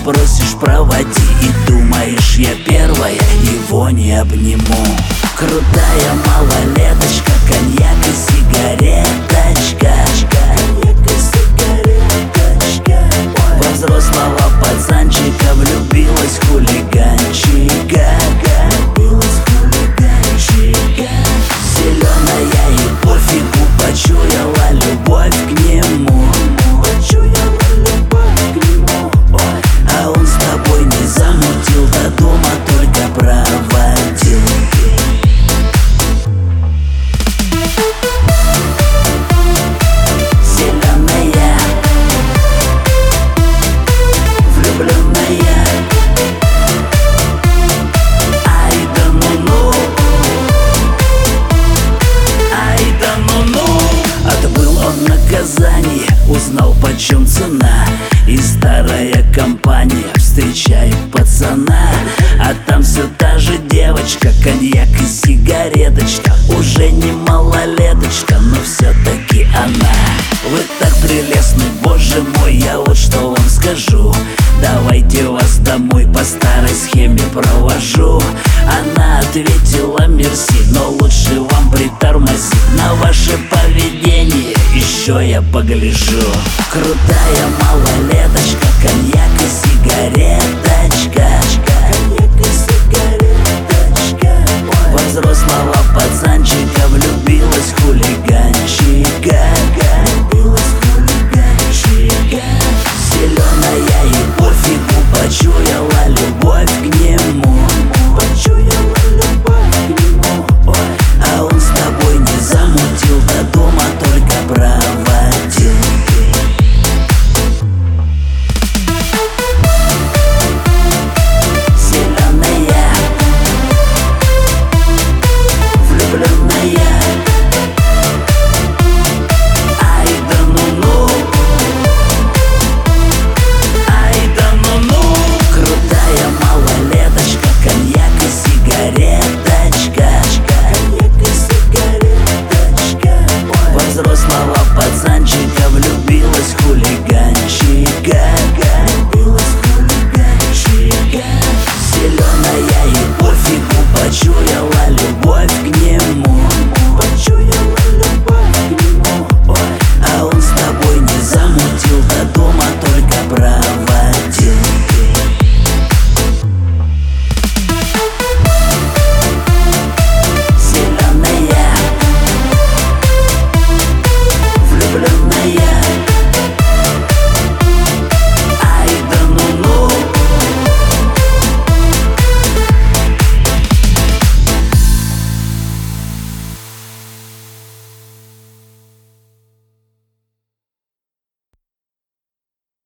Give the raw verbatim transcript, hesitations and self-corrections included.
просишь проводи, и думаешь, я первая его не обниму. Крутая малолеточка, коньяк и сигареточка, коньяк и сигареточка. Во взрослого пацанчика влюбилась хулиганчика, влюбилась хулиганчика. Зеленая и пофигу почуяла любовь к нему, почуяла любовь к нему. Ой, а он с тобой не замутил, до дома только проводил. Зеленая, влюбленная, ай да ну-ну, ай да ну-ну. Отбыл он наказание, узнал почем цена, и старая компания встречает пацана. А там все та же девочка, коньяк и сигареточка. Уже не малолеточка, но все-таки она. Вы так прелестны, боже мой, я вот что вам скажу. Давайте вас домой по старой схеме провожу. Она ответила мерси, но лучше вам притормозить. На ваше поведение еще я погляжу. Крутая малолеточка,